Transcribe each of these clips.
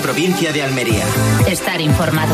provincia de Almería. Estar informado.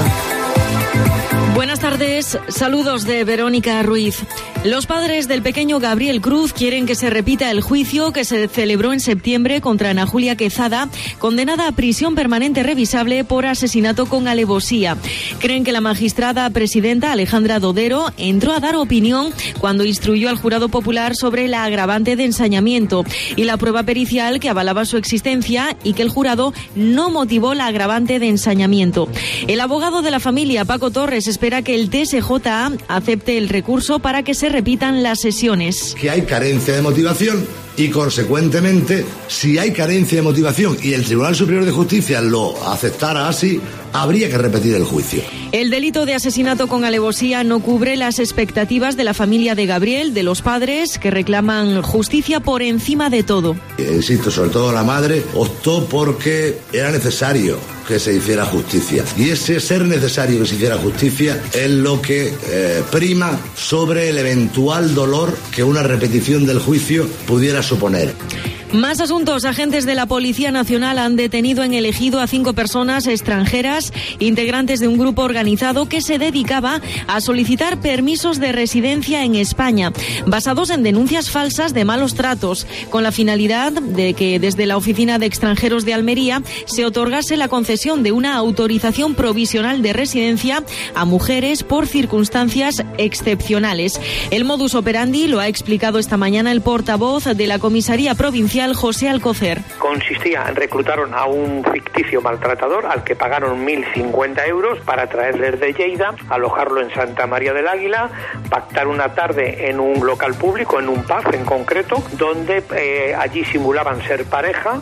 Buenas tardes, saludos de Verónica Ruiz. Los padres del pequeño Gabriel Cruz quieren que se repita el juicio que se celebró en septiembre contra Ana Julia Quezada, condenada a prisión permanente revisable por asesinato con alevosía. Creen que la magistrada presidenta Alejandra Dodero entró a dar opinión cuando instruyó al jurado popular sobre la agravante de ensañamiento y la prueba pericial que avalaba su existencia y que el jurado no motivó la agravante de ensañamiento. El abogado de la familia, Paco Torres, espera que el TSJA acepte el recurso para que se repitan las sesiones. Que hay carencia de motivación y, consecuentemente, si hay carencia de motivación y el Tribunal Superior de Justicia lo aceptara así, habría que repetir el juicio. El delito de asesinato con alevosía no cubre las expectativas de la familia de Gabriel, de los padres, que reclaman justicia por encima de todo. Insisto, sobre todo la madre optó porque era necesario que se hiciera justicia. Y ese ser necesario que se hiciera justicia es lo que prima sobre el eventual dolor que una repetición del juicio pudiera suponer. Más asuntos. Agentes de la Policía Nacional han detenido en el Ejido a 5 personas extranjeras, integrantes de un grupo organizado que se dedicaba a solicitar permisos de residencia en España, basados en denuncias falsas de malos tratos, con la finalidad de que desde la Oficina de Extranjeros de Almería se otorgase la concesión de una autorización provisional de residencia a mujeres por circunstancias excepcionales. El modus operandi lo ha explicado esta mañana el portavoz de la Comisaría Provincial, José Alcocer. Reclutaron a un ficticio maltratador al que pagaron 1.050 euros para traerles de Lleida, alojarlo en Santa María del Águila, pactar una tarde en un local público, en un pub en concreto, donde allí simulaban ser pareja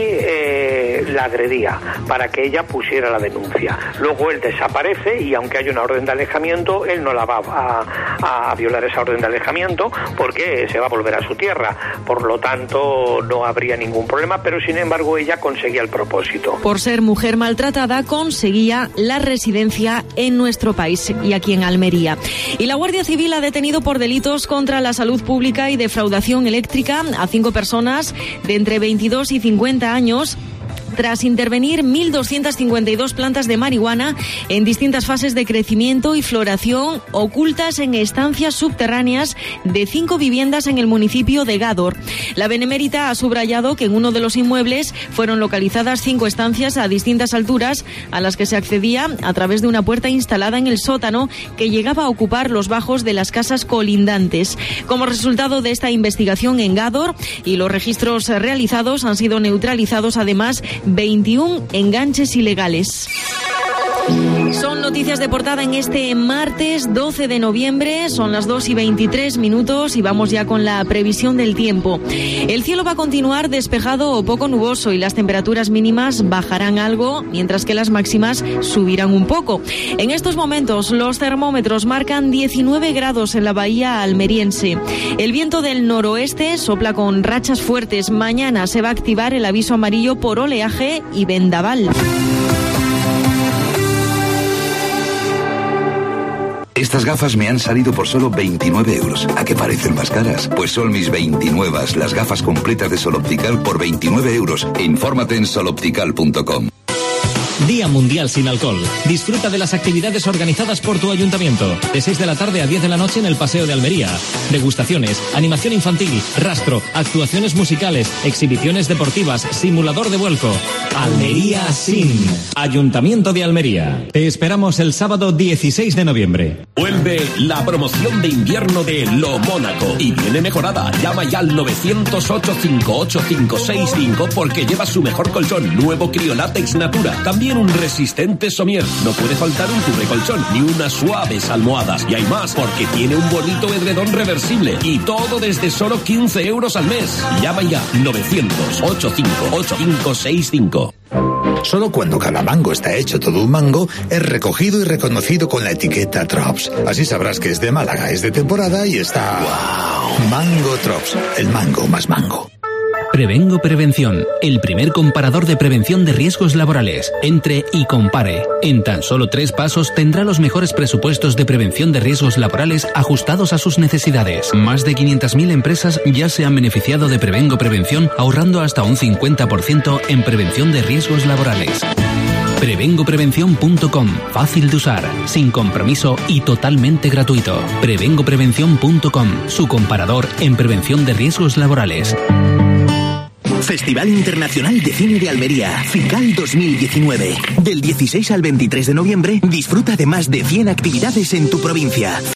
y la agredía para que ella pusiera la denuncia. Luego él desaparece y aunque haya una orden de alejamiento, él no la va a violar esa orden de alejamiento porque se va a volver a su tierra. Por lo tanto, no habría ningún problema, pero sin embargo ella conseguía el propósito. Por ser mujer maltratada, conseguía la residencia en nuestro país y aquí en Almería. Y la Guardia Civil ha detenido por delitos contra la salud pública y defraudación eléctrica a 5 personas de entre 22 y 50 años, tras intervenir 1.252 plantas de marihuana en distintas fases de crecimiento y floración ocultas en estancias subterráneas de 5 viviendas en el municipio de Gádor. La Benemérita ha subrayado que en uno de los inmuebles fueron localizadas 5 estancias a distintas alturas a las que se accedía a través de una puerta instalada en el sótano que llegaba a ocupar los bajos de las casas colindantes. Como resultado de esta investigación en Gádor y los registros realizados, han sido neutralizados además 21 enganches ilegales. Son noticias de portada en este martes 12 de noviembre, son las 2:23 y vamos ya con la previsión del tiempo. El cielo va a continuar despejado o poco nuboso y las temperaturas mínimas bajarán algo, mientras que las máximas subirán un poco. En estos momentos los termómetros marcan 19 grados en la bahía almeriense. El viento del noroeste sopla con rachas fuertes. Mañana se va a activar el aviso amarillo por oleaje y vendaval. Estas gafas me han salido por solo 29 euros. ¿A qué parecen más caras? Pues son mis 29, las gafas completas de Sol Optical por 29 euros. Infórmate en soloptical.com. Día Mundial sin Alcohol. Disfruta de las actividades organizadas por tu ayuntamiento. De 6 de la tarde a 10 de la noche en el Paseo de Almería. Degustaciones, animación infantil, rastro, actuaciones musicales, exhibiciones deportivas, simulador de vuelco. Almería Sin. Ayuntamiento de Almería. Te esperamos el sábado 16 de noviembre. Vuelve la promoción de invierno de Lo Mónaco y viene mejorada. Llama ya al 900-858-5565 porque lleva su mejor colchón, nuevo Criolátex Natura. También un resistente somier. No puede faltar un cubrecolchón ni unas suaves almohadas. Y hay más porque tiene un bonito edredón reversible. Y todo desde solo 15 euros al mes. Llama ya 900-858-5565. Solo cuando cada mango está hecho todo un mango, es recogido y reconocido con la etiqueta Trops. Así sabrás que es de Málaga, es de temporada y está... ¡Wow! Mango Trops, el mango más mango. Prevengo Prevención, el primer comparador de prevención de riesgos laborales. Entre y compare. En tan solo 3 pasos tendrá los mejores presupuestos de prevención de riesgos laborales ajustados a sus necesidades. Más de 500.000 empresas ya se han beneficiado de Prevengo Prevención, ahorrando hasta un 50% en prevención de riesgos laborales. Prevengoprevención.com. Fácil de usar, sin compromiso y totalmente gratuito. Prevengoprevención.com. Su comparador en prevención de riesgos laborales. Festival Internacional de Cine de Almería, FICAL 2019. Del 16 al 23 de noviembre, disfruta de más de 100 actividades en tu provincia.